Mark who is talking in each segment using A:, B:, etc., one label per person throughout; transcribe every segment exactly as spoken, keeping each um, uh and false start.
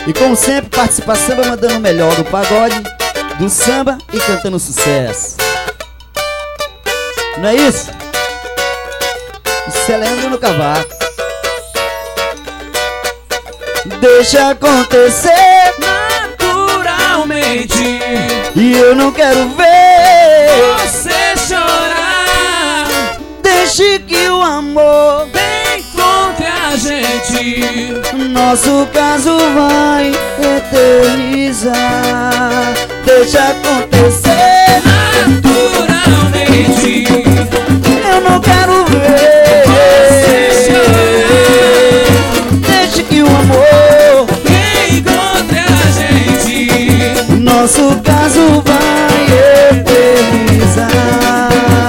A: E como sempre, participa samba mandando o melhor do pagode, do samba e cantando sucesso. Não é isso? Isso é Leandro no cavaco. Deixa acontecer
B: naturalmente,
A: e eu não quero ver
B: você chorar.
A: Deixe que o amor
B: encontre a gente,
A: nosso caso vai eternizar. Deixa acontecer
B: naturalmente,
A: eu não quero ver
B: você chorar.
A: Deixe que o amor
B: encontre a gente,
A: nosso caso vai eternizar.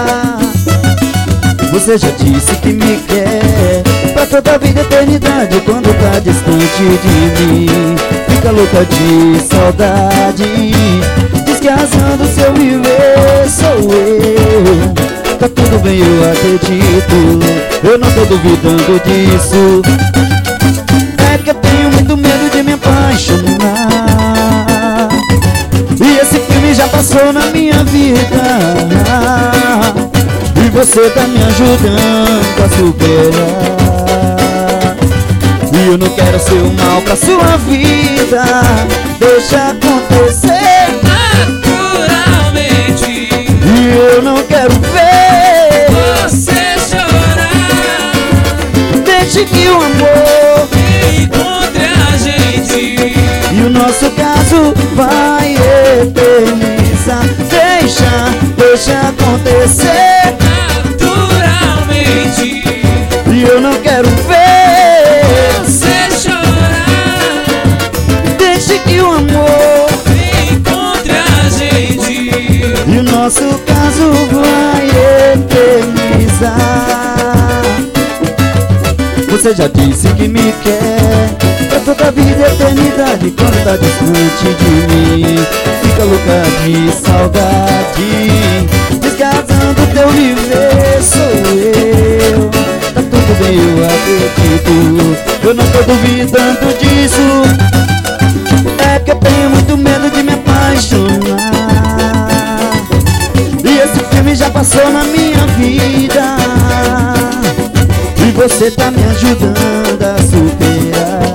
A: Você já disse que me quer pra toda a vida e eternidade. Quando tá distante de mim, fica louca de saudade. Diz que a razão do seu viver sou eu. Tá tudo bem, eu acredito, eu não tô duvidando disso. É que eu tenho muito medo de me apaixonar, e esse filme já passou na minha vida, e você tá me ajudando a superar. E eu não quero ser o mal pra sua vida. Deixa acontecer
B: naturalmente,
A: e eu não quero ver
B: você chorar.
A: Deixe que o amor
B: encontre a gente,
A: e o nosso caso vai eternizar. Deixa, deixa acontecer
B: naturalmente,
A: e eu não quero ver
B: você chorar.
A: Deixe que o amor
B: Encontre a gente,
A: e o nosso caso vai eternizar. Você já disse que me quer pra toda a vida e eternidade. Quando tá distante de mim, fica louca de saudade. Diz que a razão do teu viver sou eu. Tá tudo bem, eu acredito, eu não tô duvidando disso. É que eu tenho muito medo de me apaixonar, e esse filme já passou na minha vida, e você tá me ajudando a superar.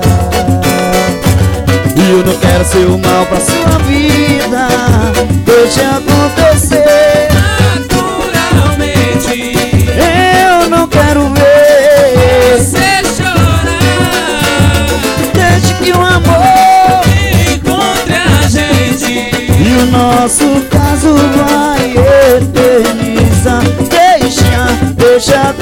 A: E eu não quero ser o mal pra sua vida. Deixa acontecer
B: naturalmente,
A: eu não quero ver
B: você chorar.
A: Deixe que o amor
B: Encontre a gente,
A: e o nosso caso vai eternizar. Deixa, deixa